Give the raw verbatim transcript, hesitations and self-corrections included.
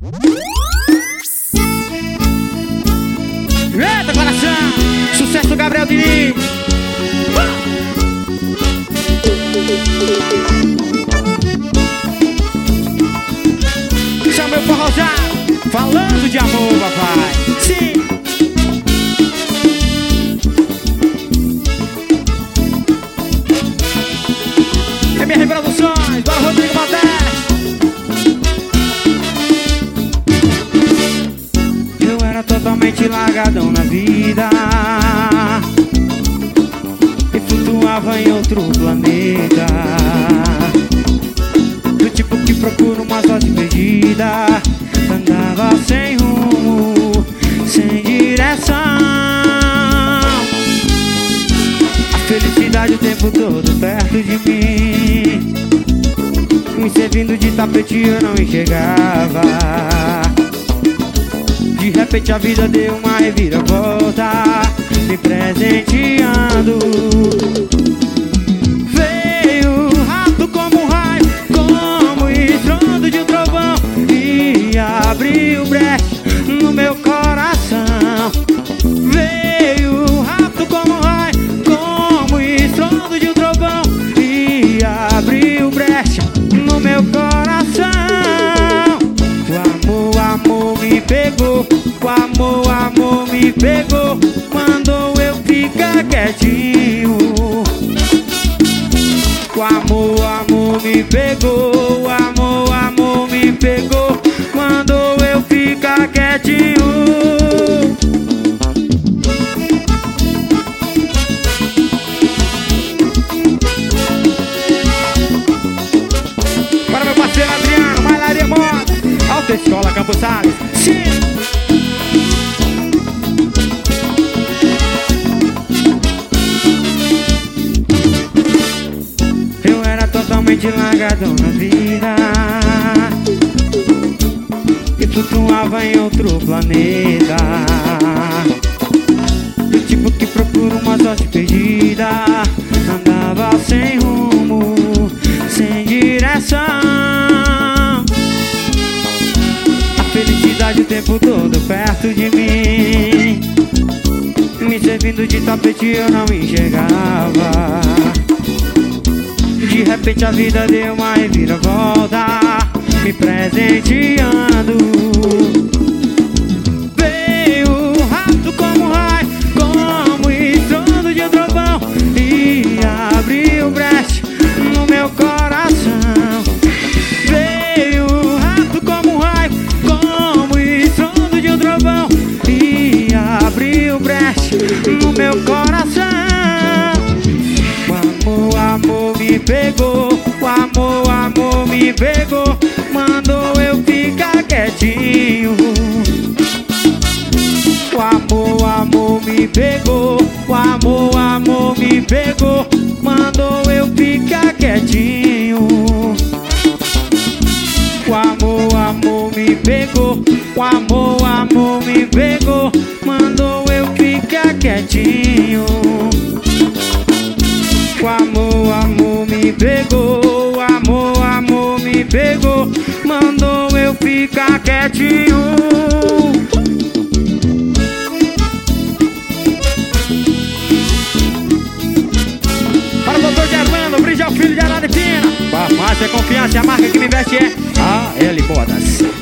Eita, coração! Sucesso do Gabriel Diniz! Chama meu forrozão, falando de amor, papai. Sim! É minha reproduções, bora Rodrigo Modesto. Eu era totalmente largadão na vida e flutuava em outro planeta, do tipo que procura uma sorte perdida. Andava sem rumo, sem direção, a felicidade o tempo todo perto de mim, me servindo de tapete eu não enxergava. De repente a vida deu uma reviravolta, me presenteando. Veio rápido como um raio, como o estrondo de um trovão, e abriu brecha no meu coração. Veio rápido como um raio, como o estrondo de um trovão, e abriu brecha no meu coração. O amor, o amor me pegou, o amor, o amor me pegou, mandou eu ficar quietinho. O amor, o amor me pegou, o amor, o amor me pegou, mandou eu ficar quietinho. Para meu parceiro Adriano, Malharia Moda, Autoescola Campos Sales. Sim! Eu era totalmente largadão na vida e flutuava em outro planeta, do tipo que procura uma sorte perdida. Andava sem rumo, sem direção, a felicidade o tempo todo perto de mim, me servindo de tapete eu não enxergava. De repente a vida deu uma reviravolta, me presenteando. Veio rápido como um raio, como o estrondo de um trovão, e abriu brecha no meu coração. Veio rápido como um raio, como o estrondo de um trovão, e abriu brecha no meu coração. O amor me pegou, o amor, o amor me pegou, mandou eu ficar quietinho. O amor, o amor me pegou, o amor, o amor me pegou, mandou eu ficar quietinho. O amor, o amor me pegou, o amor, o amor me pegou, mandou eu ficar quietinho. O amor, o amor me pegou, o amor, o amor me pegou, mandou eu ficar quietinho. Para o doutor Germano, Brinde ao filho de Araripina. Farmácia Confiança, a marca que me veste é A L Modas.